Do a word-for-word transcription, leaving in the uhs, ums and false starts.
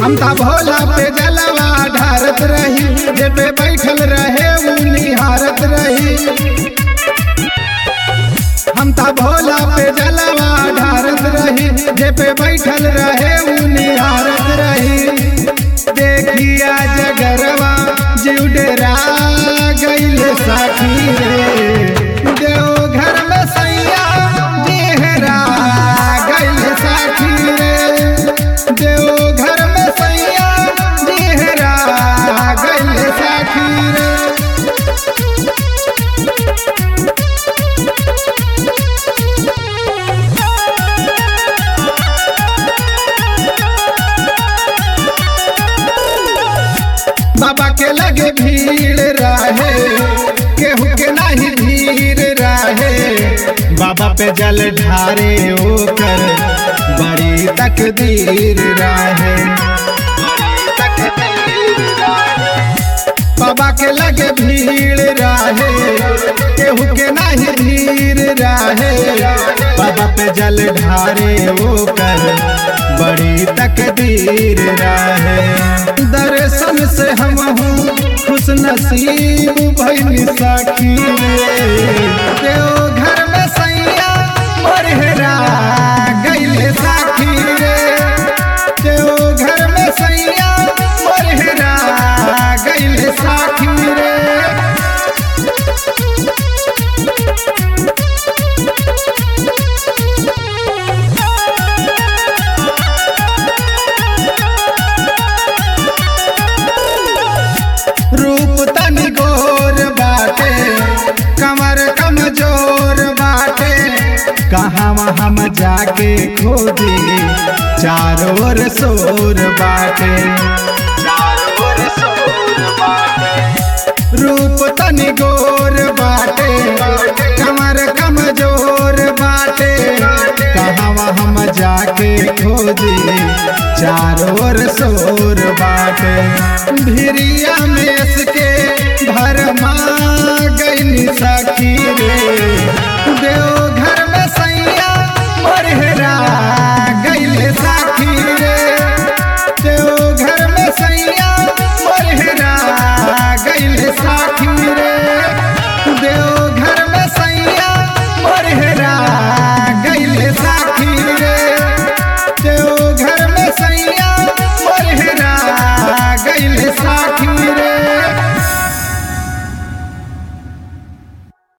हम ता भोला पे जलवा ढारत रही, जे पे बैठल रहे उ निहारत रही। हम ता भोला पे जलवा ढारत रही, जे पे बैठल रहे उ निहारत रही। देखिया जगरवा जीव डेरा गइल साथी रे, देव घर में सैया डेहरा गइल साथी रे, देव घर में सैया डेहरा गइल साथी रे। बाबा के लगे भीड़ रहे, केहू के नहीं भीड़ रहे। बाबा पे जल ढारे ओकर बड़ी तकदीर रहे। बाबा के लगे भीड़ रहे, केहू के नहीं भीड़ रहे। बाबा पे जल ढारे ओकर बड़ी तकदीर रहे। दर्शन से हम हूँ खुश नसीब भइनी साखी रे, देव घर में सैया मोरहरा गइल साखी रे, देव घर में सैया मोरहरा गइल साखी रे। रूप तनी गोर बाटे, कमर कमजोर बाटे। कहाँ हम जाके खोजी, चारों ओर शोर बाटे। रूप तनी गोर बाटे, कमर कमजोर बाटे। कहाँ हम जाके खोजी, चारों ओर शोर बाटे। भिरिया में इसके भरमा गइनी साखी रे,